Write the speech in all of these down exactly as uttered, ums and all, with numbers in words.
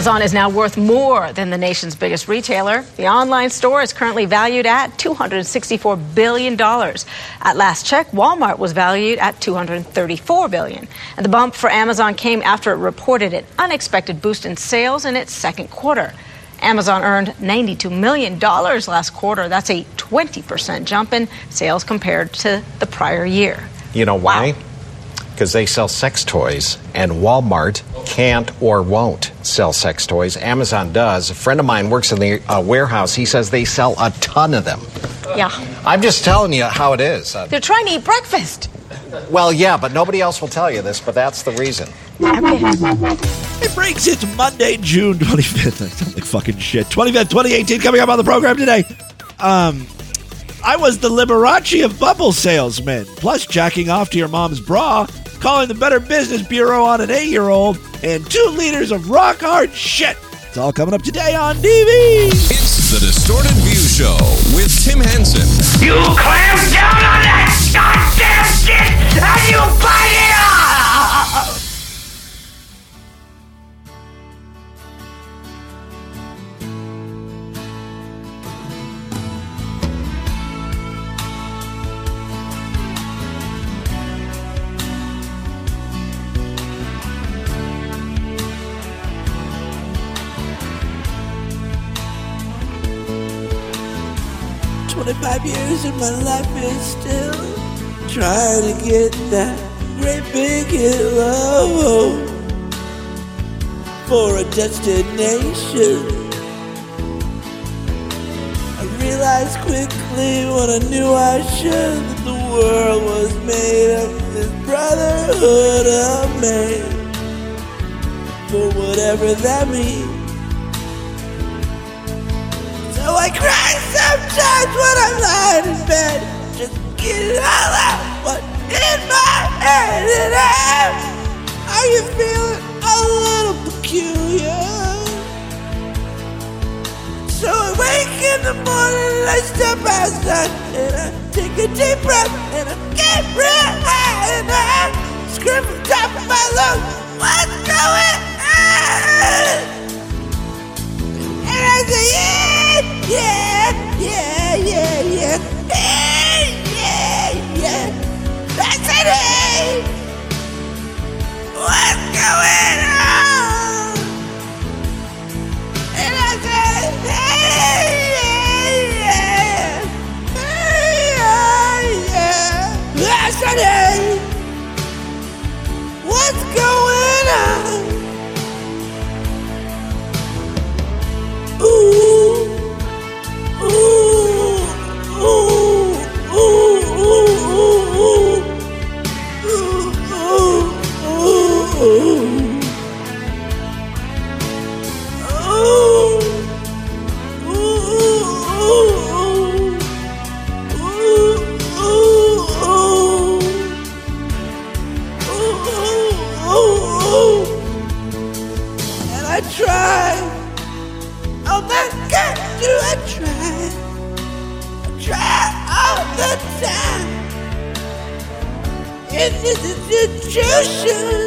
Amazon is now worth more than the nation's biggest retailer. The online store is currently valued at two hundred sixty-four billion dollars. At last check, Walmart was valued at two hundred thirty-four billion dollars. And the bump for Amazon came after it reported an unexpected boost in sales in its second quarter. Amazon earned ninety-two million dollars last quarter. That's a twenty percent jump in sales compared to the prior year. You know why? Because they sell sex toys, and Walmart can't or won't sell sex toys. Amazon does. A friend of mine works in the uh, warehouse. He says they sell a ton of them. Yeah. I'm just telling you how it is. Uh, They're trying to eat breakfast. well, yeah, but nobody else will tell you this, but that's the reason. It breaks. It's Monday, June twenty-fifth. I sound like fucking shit. twenty-fifth, twenty eighteen, coming up on the program today. Um... I was the Liberace of bubble salesmen, plus jacking off to your mom's bra, calling the Better Business Bureau on an eight-year-old, and two liters of rock-hard shit. It's all coming up today on D V. It's the Distorted View Show with Tim Henson. You clamp down on that goddamn shit and you bite it off! twenty-five years and my life is still trying to get that great big hit love for a destination. I realized quickly what I knew I should, that the world was made of this brotherhood of man, for whatever that means. So I cry sometimes when I'm lying in bed, just get it all out what's in my head. And I, are you feeling a little peculiar? So I wake in the morning and I step outside and I take a deep breath and I get real high and I scream from the top of my lungs, what's going on? And I say, yeah, yeah, yeah, yeah, yeah, hey, yeah, yeah, that's it, hey, what's going on? And I say, hey, yeah, yeah, hey, yeah, yeah, that's it, hey, what's going on? Ooh, ooh, ooh, ooh, ooh, ooh, ooh, ooh, and I try. Oh, that God, do I try? I try all the time in this institution,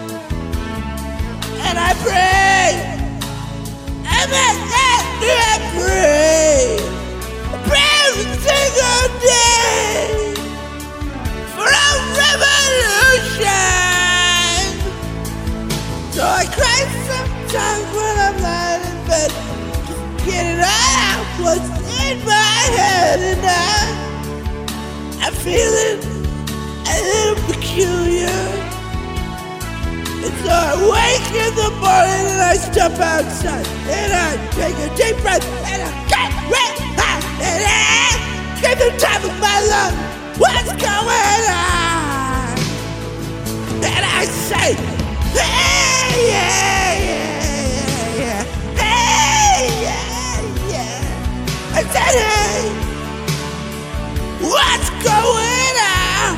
and I pray, and then after I pray, I pray every single day for a revolution. So I cry sometimes when I'm lying in bed. Get it out what's in my head, and I, I'm feeling a little peculiar. And so I wake in the morning and I step outside and I take a deep breath and I get red hot and I scream to the top of my lungs, what's going on? And I say, hey, yeah, yeah, yeah, hey, yeah. I said, hey, what's going on?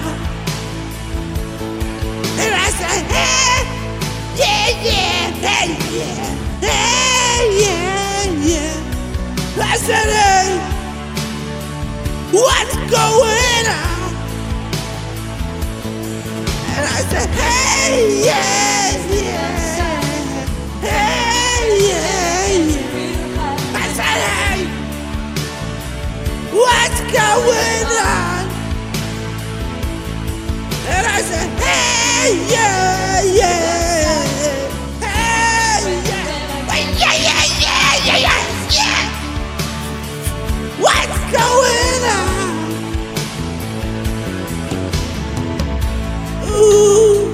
And I said, hey, yeah, yeah, hey, yeah, hey, yeah, yeah. I said, hey, what's going on? And I said, hey, yeah, yeah, hey, yeah. going on? And I said, hey, yeah, yeah. Hey, yeah. Wait, yeah, yeah, yeah, yeah, yeah, yeah. What's going on? Ooh,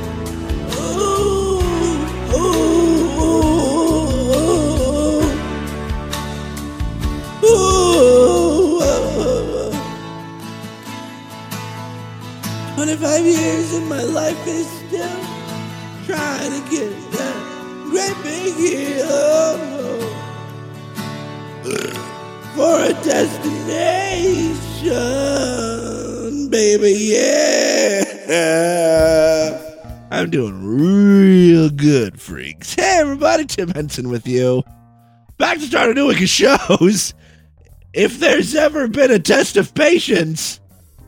ooh, ooh, ooh, ooh. twenty-five years and my life is still trying to get that great big hill for a destination, baby, yeah. I'm doing real good, freaks. Hey, everybody, Tim Henson with you. Back to start a new week of shows. If there's ever been a test of patience,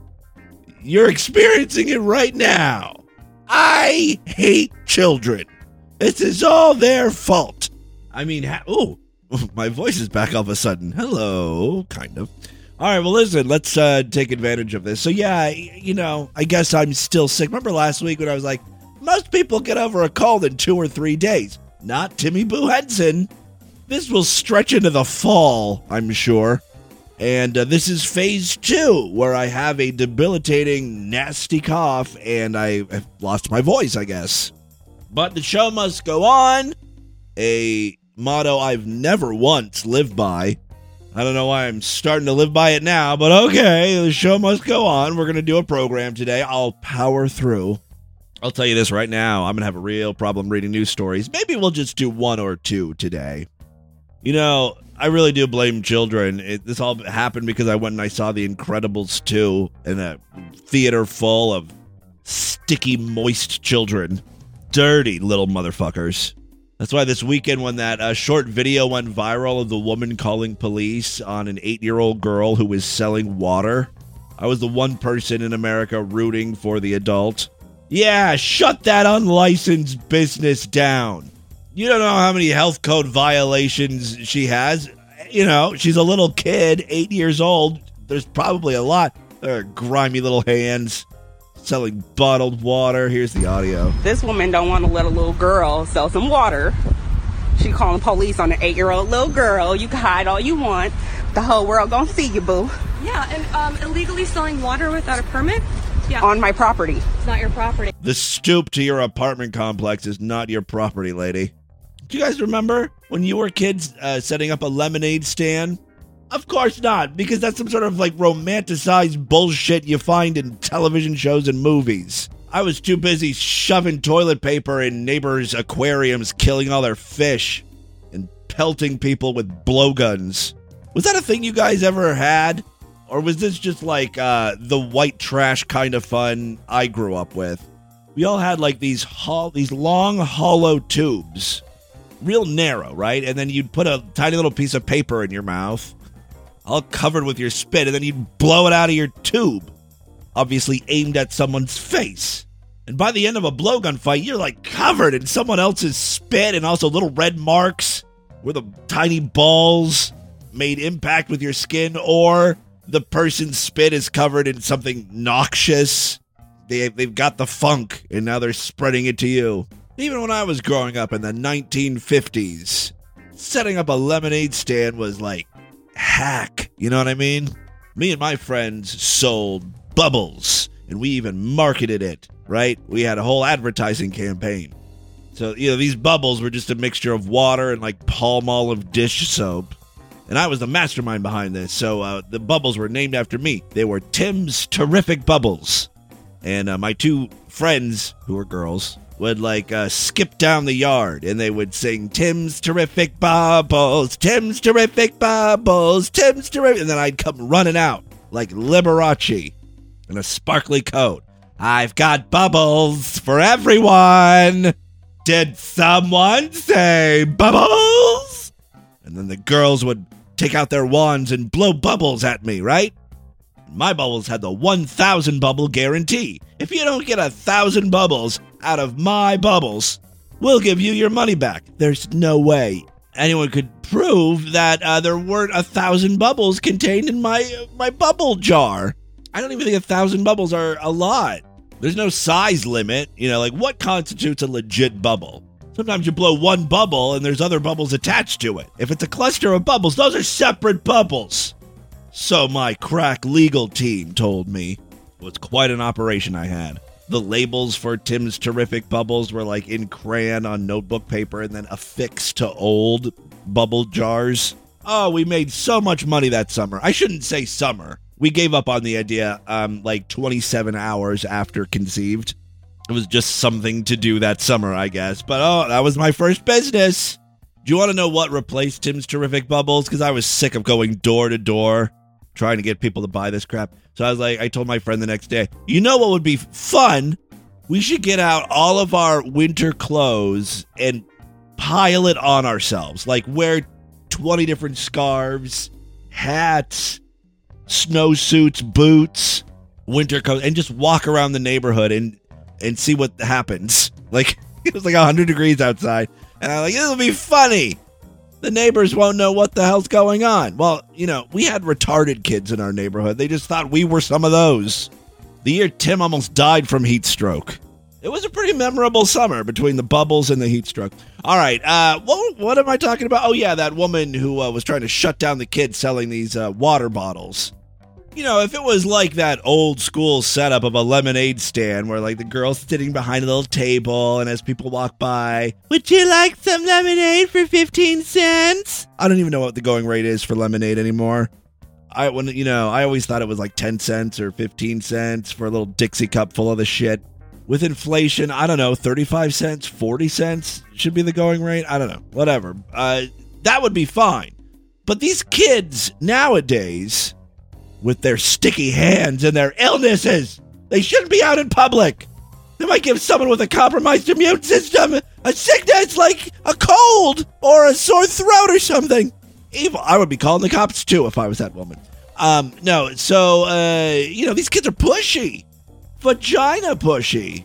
you're experiencing it right now. I hate children. This is all their fault. I mean, ha- oh, my voice is back all of a sudden. Hello, kind of. All right, well, listen, let's uh, take advantage of this. So, yeah, you know, I guess I'm still sick. Remember last week when I was like, most people get over a cold in two or three days. Not Timmy Boo Henson. This will stretch into the fall, I'm sure. And uh, this is phase two, where I have a debilitating, nasty cough, and I have lost my voice, I guess. But the show must go on. A motto I've never once lived by. I don't know why I'm starting to live by it now, but okay, the show must go on. We're going to do a program today. I'll power through. I'll tell you this right now. I'm going to have a real problem reading news stories. Maybe we'll just do one or two today. You know, I really do blame children. It, this all happened because I went and I saw The Incredibles two in a theater full of sticky, moist children. Dirty little motherfuckers. That's why this weekend when that uh, short video went viral of the woman calling police on an eight-year-old girl who was selling water, I was the one person in America rooting for the adult. Yeah, shut that unlicensed business down. You don't know how many health code violations she has. You know, she's a little kid, eight years old. There's probably a lot. Her grimy little hands selling bottled water. Here's the audio. This woman don't want to let a little girl sell some water. She calling police on an eight-year-old little girl. You can hide all you want. The whole world gonna see you, boo. Yeah, and um, illegally selling water without a permit? Yeah. On my property. It's not your property. The stoop to your apartment complex is not your property, lady. Do you guys remember when you were kids uh, setting up a lemonade stand? Of course not, because that's some sort of like romanticized bullshit you find in television shows and movies. I was too busy shoving toilet paper in neighbors' aquariums, killing all their fish, and pelting people with blowguns. Was that a thing you guys ever had? Or was this just like uh, the white trash kind of fun I grew up with? We all had like these ho- these long hollow tubes. Real narrow, right? And then you'd put a tiny little piece of paper in your mouth, all covered with your spit, and then you'd blow it out of your tube, obviously aimed at someone's face. And by the end of a blowgun fight, you're like covered in someone else's spit and also little red marks where the tiny balls made impact with your skin, or the person's spit is covered in something noxious. They, they've got the funk, and now they're spreading it to you. Even when I was growing up in the nineteen fifties, setting up a lemonade stand was like hack, you know what I mean? Me and my friends sold bubbles, and we even marketed it, right? We had a whole advertising campaign. So, you know, these bubbles were just a mixture of water and like Palm Olive dish soap. And I was the mastermind behind this, so uh, the bubbles were named after me. They were Tim's Terrific Bubbles. And uh, my two friends, who were girls, would like uh, skip down the yard and they would sing Tim's Terrific Bubbles, Tim's Terrific Bubbles, Tim's Terrific, and then I'd come running out like Liberace in a sparkly coat. I've got bubbles for everyone. Did someone say bubbles? And then the girls would take out their wands and blow bubbles at me, right? My bubbles had the one thousand bubble guarantee. If you don't get a thousand bubbles out of my bubbles, we'll give you your money back. There's no way anyone could prove that uh, there weren't a thousand bubbles contained in my uh, my bubble jar. I don't even think a thousand bubbles are a lot. There's no size limit. You know, like what constitutes a legit bubble? Sometimes you blow one bubble and there's other bubbles attached to it. If it's a cluster of bubbles, those are separate bubbles. So my crack legal team told me. It was quite an operation I had. The labels for Tim's Terrific Bubbles were like in crayon on notebook paper and then affixed to old bubble jars. Oh, we made so much money that summer. I shouldn't say summer. We gave up on the idea um, like twenty-seven hours after conceived. It was just something to do that summer, I guess. But oh, that was my first business. Do you want to know what replaced Tim's Terrific Bubbles? Because I was sick of going door to door trying to get people to buy this crap. So I was like, I told my friend the next day, you know what would be fun? We should get out all of our winter clothes and pile it on ourselves. Like wear twenty different scarves, hats, snowsuits, boots, winter coats, and just walk around the neighborhood and, and see what happens. Like, it was like one hundred degrees outside. And I'm like, it'll be funny. The neighbors won't know what the hell's going on. Well, you know, we had retarded kids in our neighborhood. They just thought we were some of those. The year Tim almost died from heat stroke. It was a pretty memorable summer between the bubbles and the heat stroke. All right, uh, what, what am I talking about? Oh, yeah, that woman who uh, was trying to shut down the kids selling these uh, water bottles. You know, if it was like that old school setup of a lemonade stand where, like, the girl's sitting behind a little table and as people walk by, would you like some lemonade for fifteen cents? I don't even know what the going rate is for lemonade anymore. I when you know, I always thought it was like ten cents or fifteen cents for a little Dixie cup full of the shit. With inflation, I don't know, thirty-five cents, forty cents should be the going rate. I don't know, whatever. Uh, that would be fine. But these kids nowadays, with their sticky hands and their illnesses, they shouldn't be out in public. They might give someone with a compromised immune system a sickness like a cold or a sore throat or something. Evil. I would be calling the cops too if I was that woman. Um, no, so, uh, you know, these kids are pushy. Vagina pushy.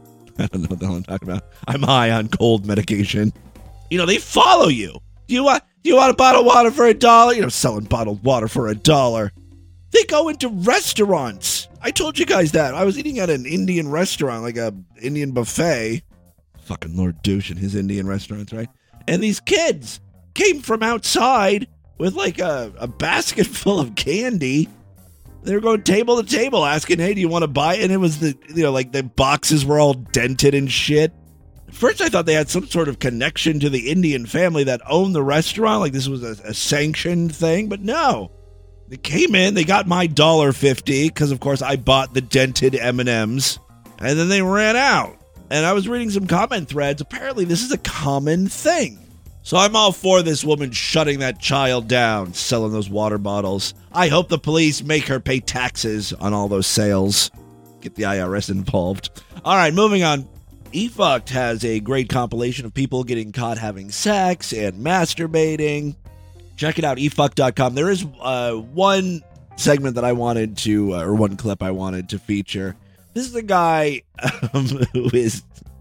I don't know what the hell I'm talking about. I'm high on cold medication. You know, they follow you. Do you want, do you want a bottle of water for a dollar? You know, selling bottled water for a dollar. They go into restaurants. I told you guys that. I was eating at an Indian restaurant, like a Indian buffet. Fucking Lord Douche and his Indian restaurants, right? And these kids came from outside with like a, a basket full of candy. They were going table to table asking, hey, do you want to buy it? And it was the, you know, like the boxes were all dented and shit. At first I thought they had some sort of connection to the Indian family that owned the restaurant. Like this was a, a sanctioned thing, but no. They came in, they got my one dollar fifty because, of course, I bought the dented M and M's, and then they ran out. And I was reading some comment threads. Apparently, this is a common thing. So I'm all for this woman shutting that child down, selling those water bottles. I hope the police make her pay taxes on all those sales. Get the I R S involved. All right, moving on. eFucked has a great compilation of people getting caught having sex and masturbating. Check it out, e fuck dot com. There is uh, one segment that I wanted to, uh, or one clip I wanted to feature. This is a guy um, who is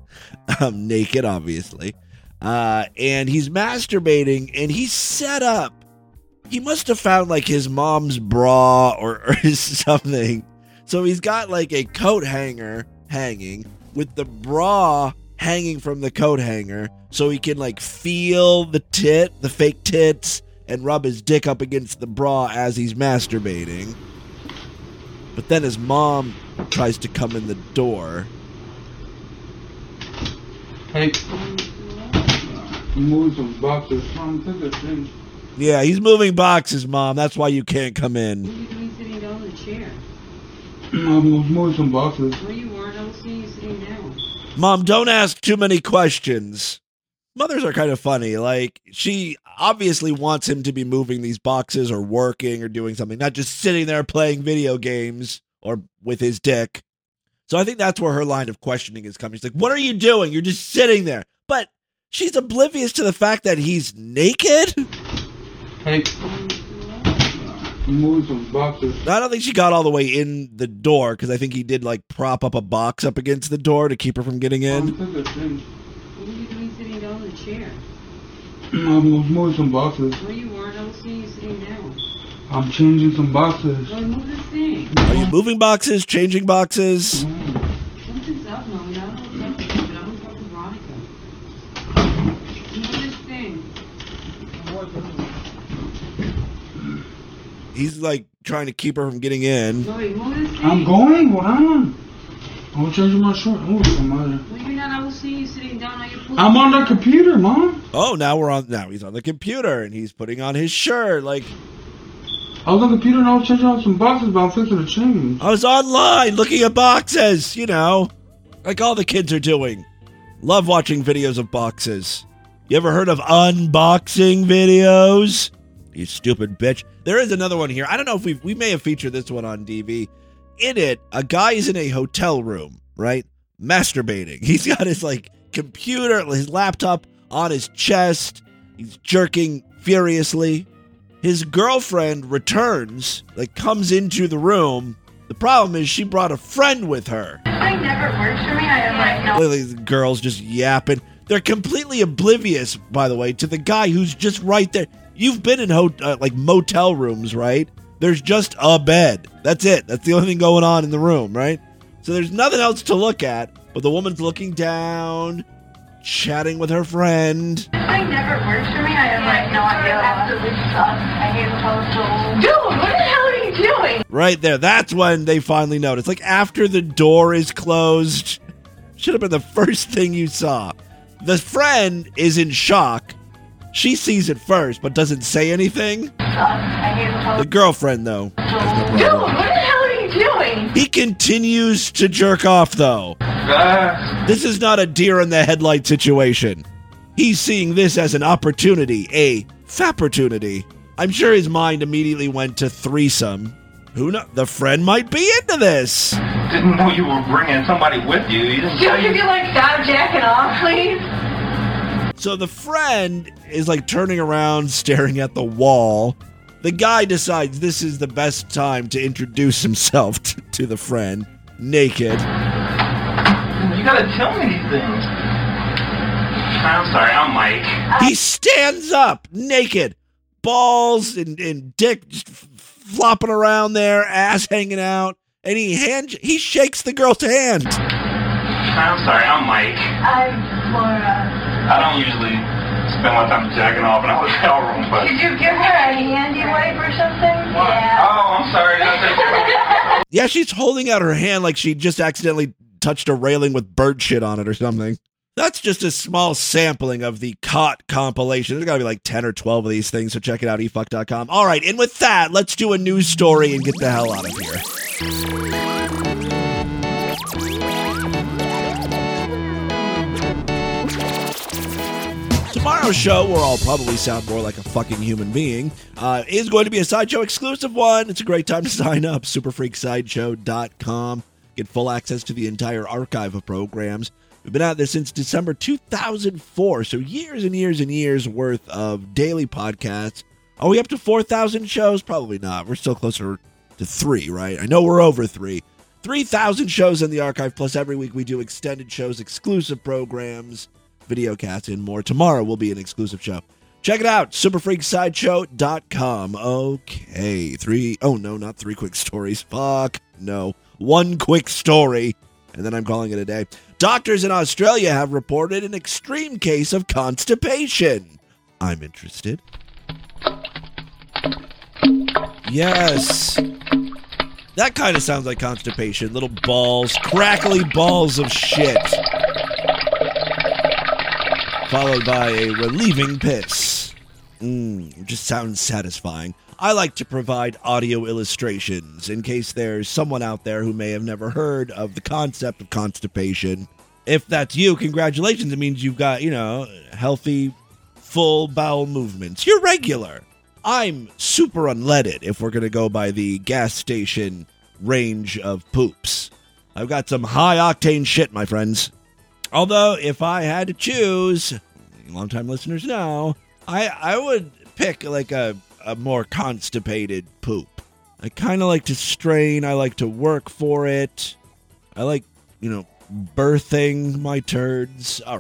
um, naked, obviously, uh, and he's masturbating, and he's set up. He must have found, like, his mom's bra or, or something. So he's got, like, a coat hanger hanging with the bra hanging from the coat hanger so he can, like, feel the tit, the fake tits, and rub his dick up against the bra as he's masturbating. But then his mom tries to come in the door. Hey, move some boxes. Mom, take this thing. Yeah, he's moving boxes, Mom. That's why you can't come in. What are you doing sitting down in the chair? Mom, let's move some boxes. Where you are, I don't see you sitting down. Mom, don't ask too many questions. Mothers are kind of funny. Like, she obviously wants him to be moving these boxes or working or doing something, not just sitting there playing video games or with his dick. So I think that's where her line of questioning is coming. She's like, what are you doing? You're just sitting there. But she's oblivious to the fact that he's naked. Hey, move some boxes. I don't think she got all the way in the door because I think he did, like, prop up a box up against the door to keep her from getting in. Mom, take this thing. What are you doing sitting down in the chair? I'm gonna move some boxes. Where you are, I don't see you sitting down. I'm changing some boxes. Go move this thing. Are you moving boxes, changing boxes? Something's up, Mommy. I don't know what's up, but I'm gonna talk to Veronica. Move this thing. He's like trying to keep her from getting in. Mommy, move this thing. I'm going. Hold on. I'm changing my shirt. Oh, somebody. Well, you're not. I will see you sitting down on your pool. I'm on the computer, Mom. Oh, now we're on. Now he's on the computer and he's putting on his shirt. Like, I was on the computer and I was changing out some boxes, but I'm fixing to change. I was online looking at boxes, you know, like all the kids are doing. Love watching videos of boxes. You ever heard of unboxing videos? You stupid bitch. There is another one here. I don't know if we we may have featured this one on D V. In it, a guy is in a hotel room, right? Masturbating. He's got his like computer, his laptop on his chest. He's jerking furiously. His girlfriend returns, like comes into the room. The problem is she brought a friend with her. It never works for me. I am like, no. Literally, the girls just yapping. They're completely oblivious, by the way, to the guy who's just right there. You've been in ho- uh, like motel rooms, right? There's just a bed. That's it. That's the only thing going on in the room, right? So there's nothing else to look at, but the woman's looking down, chatting with her friend. It never works for me. I am like, no, I absolutely suck. I hate total. Dude, what the hell are you doing? Right there. That's when they finally notice. Like after the door is closed. Should have been the first thing you saw. The friend is in shock. She sees it first, but doesn't say anything. The girlfriend, though, has no Dude, problem. what the hell are you doing? He continues to jerk off, though. This is not a deer in the headlight situation. He's seeing this as an opportunity, a fapportunity. I'm sure his mind immediately went to threesome. Who knows? The friend might be into this. Didn't know you were bringing somebody with you. You didn't tell Dude, you you. can like stop jacking off, please. So the friend is like turning around, staring at the wall. The guy decides this is the best time to introduce himself to, to the friend, naked. You gotta tell me these things. I'm sorry, I'm Mike. He stands up, naked, balls and, and dick just f- flopping around there, ass hanging out, and he hand he shakes the girl's hand. I'm sorry, I'm Mike. I'm Laura. I don't usually spend my time jacking off in a hotel room, but... Did you give her a handy wipe or something? Yeah. Oh, I'm sorry. That's Yeah, she's holding out her hand like she just accidentally touched a railing with bird shit on it or something. That's just a small sampling of the Caught compilation. There's got to be like ten or twelve of these things, so check it out, e fuck dot com. All right, and with that, let's do a news story and get the hell out of here. Tomorrow's show, where I'll probably sound more like a fucking human being, uh, is going to be a Sideshow exclusive one. It's a great time to sign up. super freak sideshow dot com. Get full access to the entire archive of programs. We've been out there since December two thousand four, so years and years and years worth of daily podcasts. Are we up to four thousand shows? Probably not. We're still closer to three, right? I know we're over three. three thousand shows in the archive, plus every week we do extended shows, exclusive programs, video casts, and more. Tomorrow will be an exclusive show. Check it out, super freak sideshow dot com. Okay, three, oh no, not three quick stories. Fuck, no. One quick story, and then I'm calling it a day. Doctors in Australia have reported an extreme case of constipation. I'm interested. Yes. That kind of sounds like constipation. Little balls, crackly balls of shit. Followed by a relieving piss. Mmm, just sounds satisfying. I like to provide audio illustrations in case there's someone out there who may have never heard of the concept of constipation. If that's you, congratulations. It means you've got, you know, healthy, full bowel movements. You're regular. I'm super unleaded if we're going to go by the gas station range of poops. I've got some high-octane shit, my friends. Although, if I had to choose, long-time listeners know, I I would pick like a, a more constipated poop. I kind of like to strain. I like to work for it. I like, you know, birthing my turds. All right.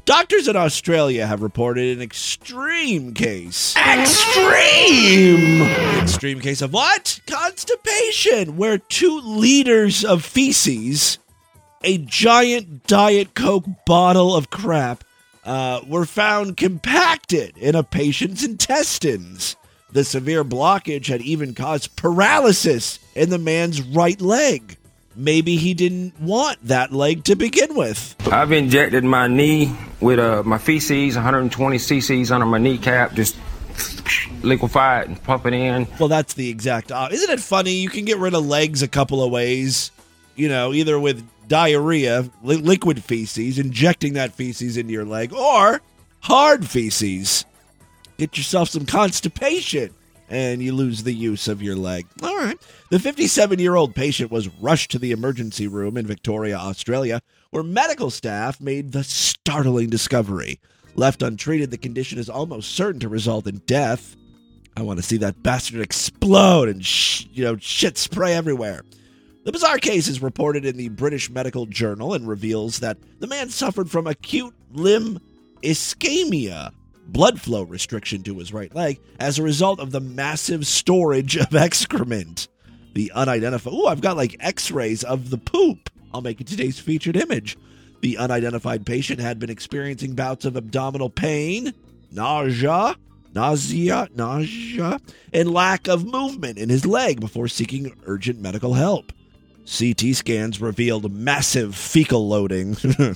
Doctors in Australia have reported an extreme case. Extreme! Extreme case of what? Constipation, where two liters of feces, a giant Diet Coke bottle of crap, uh, were found compacted in a patient's intestines. The severe blockage had even caused paralysis in the man's right leg. Maybe he didn't want that leg to begin with. I've injected my knee with uh, my feces, one hundred twenty cc's under my kneecap, just liquefy it and pump it in. Well, that's the exact... Uh, isn't it funny? You can get rid of legs a couple of ways. You know, either with diarrhea, li- liquid feces, injecting that feces into your leg, or hard feces. Get yourself some constipation, and you lose the use of your leg. All right. The fifty-seven-year-old patient was rushed to the emergency room in Victoria, Australia, where medical staff made the startling discovery. Left untreated, the condition is almost certain to result in death. I want to see that bastard explode and sh- you know shit spray everywhere. The bizarre case is reported in the British Medical Journal and reveals that the man suffered from acute limb ischemia, blood flow restriction to his right leg, as a result of the massive storage of excrement. The unidentified... Ooh, I've got like x-rays of the poop. I'll make it today's featured image. The unidentified patient had been experiencing bouts of abdominal pain, nausea, nausea, nausea, and lack of movement in his leg before seeking urgent medical help. C T scans revealed massive fecal loading.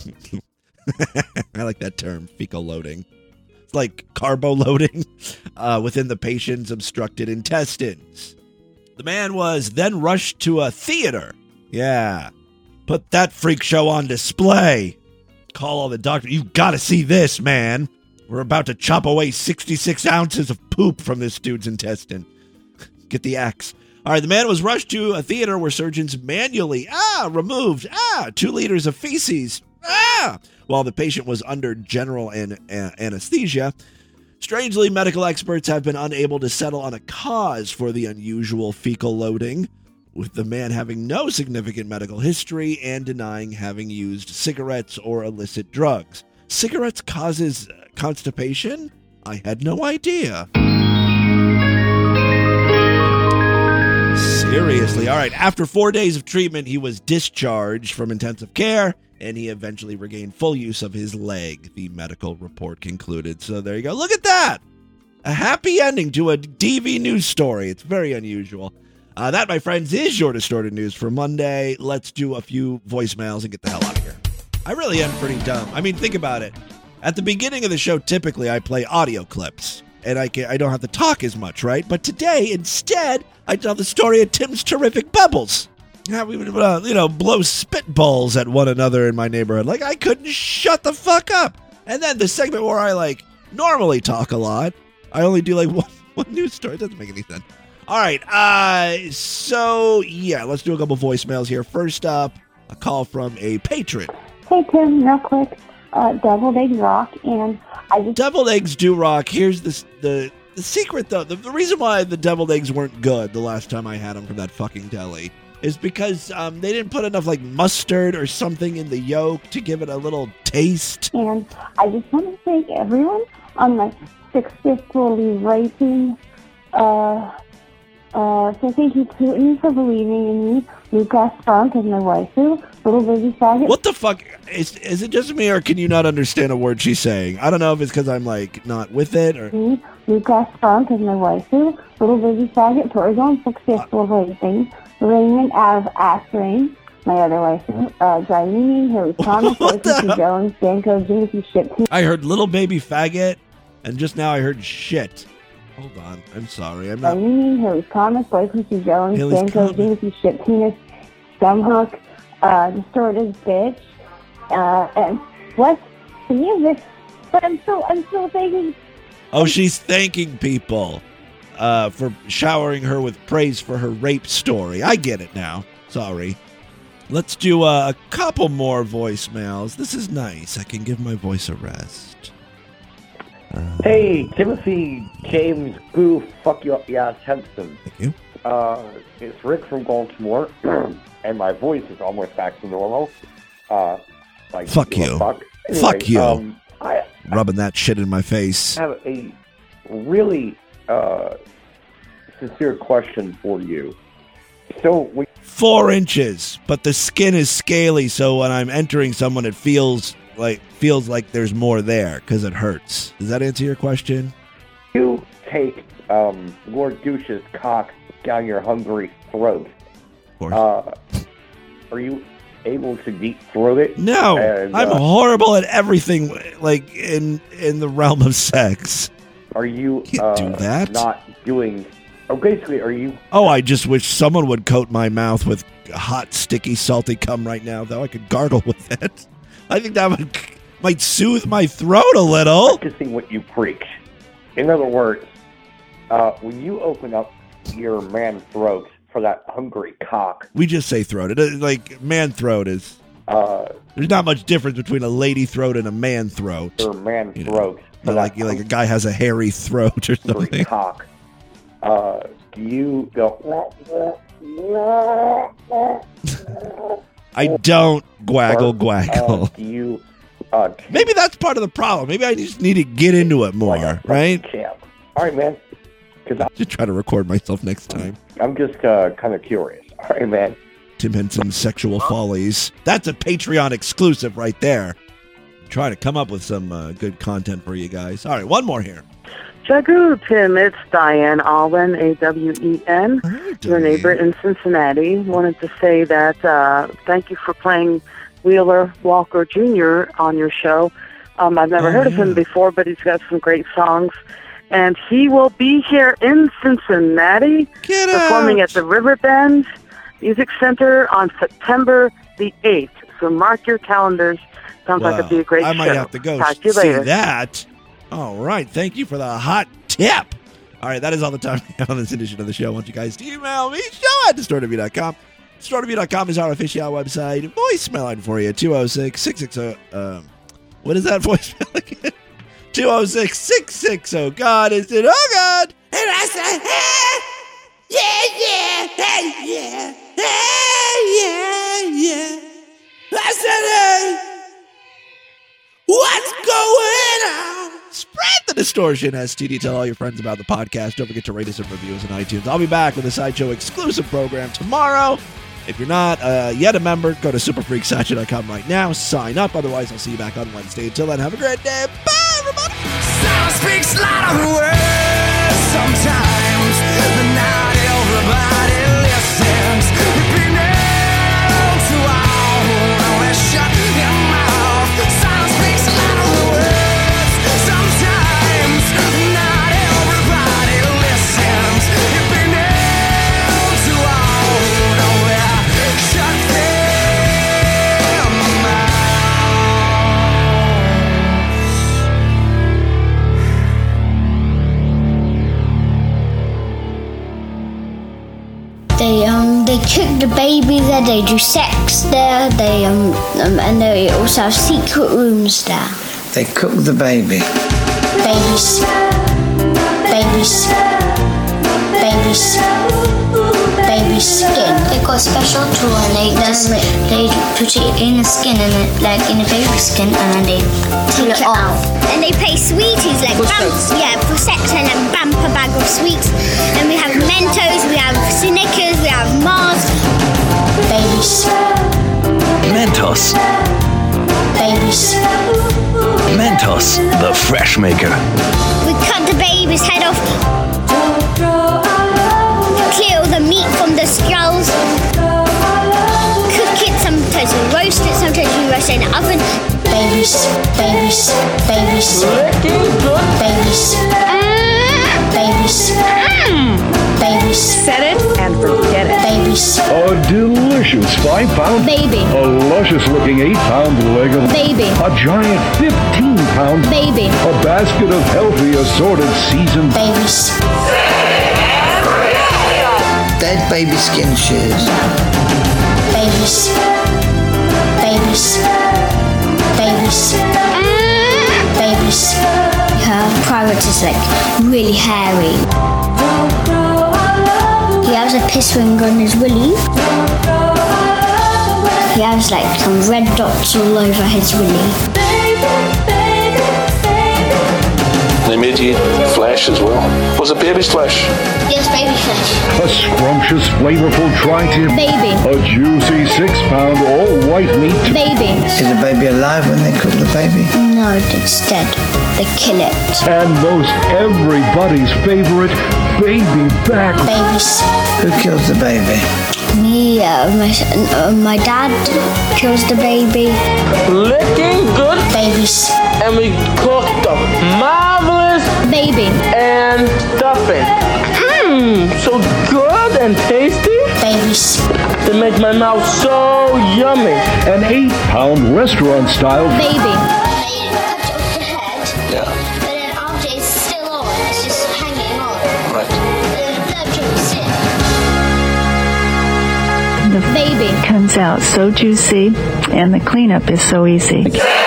I like that term, fecal loading. It's like carbo loading uh, within the patient's obstructed intestines. The man was then rushed to a theater. Yeah. Put that freak show on display. Call all the doctor. You've got to see this, man. We're about to chop away sixty-six ounces of poop from this dude's intestine. Get the axe. All right, the man was rushed to a theater where surgeons manually, ah, removed, ah, two liters of feces, ah, while the patient was under general an- an- anesthesia. Strangely, medical experts have been unable to settle on a cause for the unusual fecal loading, with the man having no significant medical history and denying having used cigarettes or illicit drugs. Cigarettes causes constipation? I had no idea. Seriously. All right. After four days of treatment, he was discharged from intensive care, and he eventually regained full use of his leg, the medical report concluded. So there you go. Look at that. A happy ending to a D V news story. It's very unusual. Uh, that, my friends, is your Distorted News for Monday. Let's do a few voicemails and get the hell out of here. I really am pretty dumb. I mean, think about it. At the beginning of the show, typically I play audio clips, and I can, I don't have to talk as much, right? But today, instead, I tell the story of Tim's terrific bubbles. How we would, uh, you know, blow spitballs at one another in my neighborhood. Like, I couldn't shut the fuck up. And then the segment where I, like, normally talk a lot, I only do, like, one, one news story. It doesn't make any sense. All right, uh, so, yeah, let's do a couple voicemails here. First up, a call from a patron. Hey, Tim, real quick, uh, deviled eggs rock, and I just... Deviled eggs do rock. Here's the, the, the secret, though. The, the reason why the deviled eggs weren't good the last time I had them from that fucking deli is because um, they didn't put enough, like, mustard or something in the yolk to give it a little taste. And I just want to thank everyone on my sixtieth celebrating, uh... Uh, so thank you, Putin, for believing in me, Lucas Funk, and my waifu, little baby faggot. What the fuck? Is, is it just me, or can you not understand a word she's saying? I don't know if it's because I'm, like, not with it, or... Me, Lucas Funk, and my waifu, little baby faggot, Torgon, sixtieth celebrating, Raymond out of Ashrain, my other waifu, uh, Jailini, Harry Thomas, Lucy Jones, Danko, Jimothy Ship. I heard little baby faggot, and just now I heard shit. Hold on. I'm sorry. I'm not... Jailini, Harry Thomas, Lucy Jones, Haley's Danko, Jimothy Ship, Penis, Scumhook, uh, Distorted Bitch, uh, and what? The music. But I'm still, I'm still thinking. Oh, she's thanking people uh, for showering her with praise for her rape story. I get it now. Sorry. Let's do uh, a couple more voicemails. This is nice. I can give my voice a rest. Uh, hey, Timothy James Boo, fuck you up the ass Henson. Thank you. Uh, it's Rick from Baltimore, and my voice is almost back to normal. Uh, like, fuck you. Fuck, anyway, fuck you. Um, I rubbing that shit in my face. have a really uh, sincere question for you. So, we, Four inches, but the skin is scaly, so when I'm entering someone, it feels like feels like there's more there because it hurts. Does that answer your question? you take um, Lord Douche's cock down your hungry throat. Of course. Uh, are you able to deep throat it? No, And, I'm uh, horrible at everything, like in in the realm of sex. Are you Can't uh, do that. not doing... Or basically, are you... Oh, I just wish someone would coat my mouth with hot, sticky, salty cum right now, though I could gargle with it. I think that would might soothe my throat a little. Practicing what you preach. In other words, uh, when you open up your man throat for that hungry cock, We just say throat. It is, like, man throat is... uh, There's not much difference between a lady throat and a man throat. your man You know, throat for Not like that like a guy has a hairy throat or hungry something. cock, uh, do you go... I don't gwaggle Or, gwaggle. Uh, do you... Uh, Maybe that's part of the problem. Maybe I just need to get into it more, right? champ? All right, man. Because Just try to record myself next time. I'm just uh, kind of curious. All right, man. Tim Henson's Sexual Follies. That's a Patreon exclusive right there. I'm trying to come up with some uh, good content for you guys. All right, one more here. Jagu, Tim, it's Diane Alwyn, A W E N, your neighbor in Cincinnati. Wanted to say that uh, thank you for playing Wheeler Walker Junior on your show. Um, I've never Oh, heard of yeah. him before, but he's got some great songs. And he will be here in Cincinnati Get performing out. at the Riverbend Music Center on September the eighth. So mark your calendars. Sounds like it'd be a great I show. might have to go Talk to you see later. that. All right. Thank you for the hot tip. All right. That is all the time we have on this edition of the show. I want you guys to email me, show at distort of view dot com. distort of view dot com is our official website. Voicemail line for you, two oh six, six six oh. Um, what is that voicemail again? two oh six, six six oh. God, is it? Oh, God. And I said, hey, yeah, yeah, hey, yeah, hey, yeah, yeah. I said, hey, what's going on? Spread the distortion, S T D. Tell all your friends about the podcast. Don't forget to rate us and review us on iTunes. I'll be back with a Sideshow exclusive program tomorrow. If you're not uh, yet a member, go to super freak sideshow dot com right now. Sign up. Otherwise, I'll see you back on Wednesday. Until then, have a great day. Bye, everybody. Sound speaks louder words sometimes, but not everybody listens. You've been nailed to all, always shut your mouth. Sound speaks louder words sometimes, not everybody listens. You've been nailed to all, always shut their mouths. They um they cook the baby there. They do sex there. They um, um and they also have secret rooms there. They cook the baby. Babies, babies, babies, baby skin. They got a special tool and they just they put it in the skin and it, like in the baby skin and then they take it off. And they play sweeties like bumps, yeah, for sex and a bumper bag of sweets. And we have Mentos, we have Snickers, we have Mars. Babies, Mentos. babies, Mentos, the fresh maker. We cut the baby's head off, clear all the meat from the skulls, cook it, sometimes we roast it, sometimes we roast it in the oven. babies, babies, babies, babies, babies, babies. Set it and forget it. Babies. A delicious five-pound baby. A luscious-looking eight-pound leg of baby. A giant fifteen-pound baby. A basket of healthy, assorted, seasoned babies. Dead baby skin shears. Babies. Babies. Babies. Babies. Her private is like really hairy. He has a piss ring on his willy. He has like some red dots all over his willy. Baby, baby, They made you eat flesh as well. Was it baby's flesh? Yes, baby flesh. A scrumptious, flavorful tri-tip. Baby. A juicy six-pound all-white meat. Baby. Is the baby alive when they cook the baby? No, it's dead. They kill it. And most everybody's favorite, baby back. Babies. Who kills the baby? Me, uh, my, uh, my dad kills the baby. Looking good. Babies. And we cooked the marvelous baby and stuffing. Mmm, so good and tasty. Babies. They make my mouth so yummy. An eight-pound restaurant-style baby. Yeah. But then R J's still on. It's just hanging on. Right. The baby comes out so juicy, and the cleanup is so easy.